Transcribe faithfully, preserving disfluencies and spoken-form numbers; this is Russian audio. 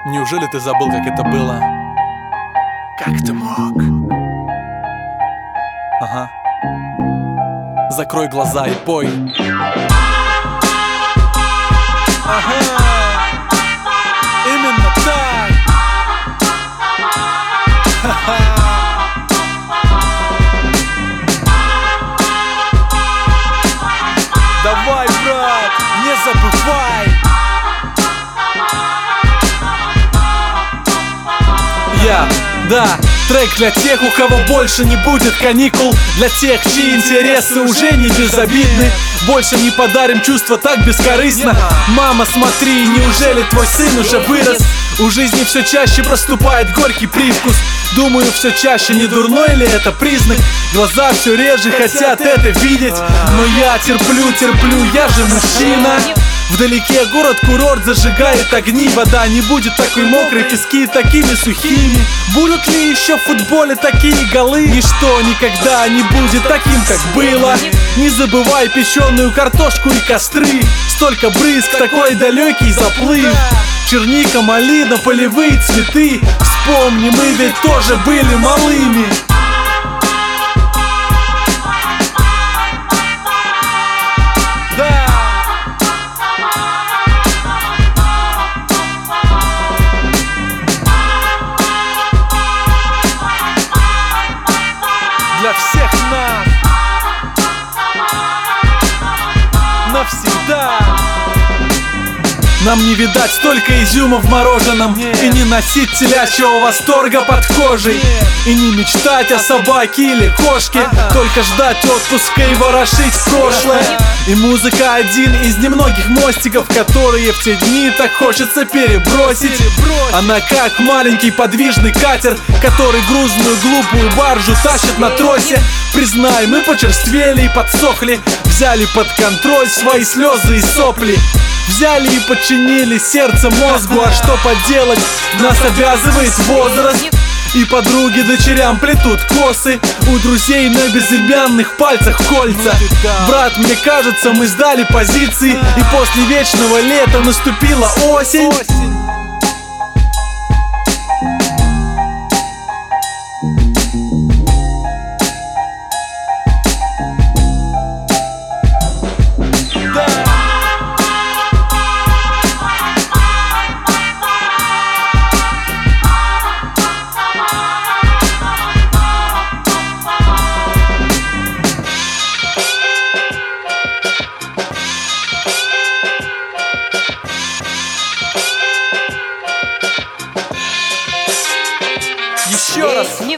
Неужели ты забыл, как это было? Как ты мог? Ага. Закрой глаза и пой. Ага. Именно так. Ха-ха. Давай, брат, не забывай. Я, да, трек для тех, у кого больше не будет каникул, для тех, чьи интересы уже не безобидны. Больше не подарим чувства так бескорыстно. Мама, смотри, неужели твой сын уже вырос? У жизни все чаще проступает горький привкус. Думаю, все чаще, не дурной ли это признак? Глаза все реже хотят это видеть. Но я терплю, терплю, я же мужчина. Вдалеке город-курорт зажигает огни. Вода не будет такой мокрой, пески такими сухими. Будут ли еще в футболе такие голы? Ничто никогда не будет таким, как было. Не забывай печеную картошку и костры. Столько брызг, такой далекий заплыв. Черника, малина, полевые цветы. Вспомни, мы ведь тоже были малыми. Для всех нас навсегда. Нам не видать столько изюма в мороженом. Нет. И не носить телячьего восторга под кожей. Нет. И не мечтать о собаке или кошке. Ага. Только ждать отпуска и ворошить прошлое. Ага. И музыка один из немногих мостиков, которые в те дни так хочется перебросить. Перебросить. Она как маленький подвижный катер, который грузную глупую баржу тащит на тросе. Признай, мы почерствели и подсохли. Взяли под контроль свои слезы и сопли. Взяли и подчинили сердце мозгу. А что поделать, нас обязывает возраст. И подруги дочерям плетут косы. У друзей на безымянных пальцах кольца. Брат, мне кажется, мы сдали позиции. И после вечного лета наступила осень. Еще раз.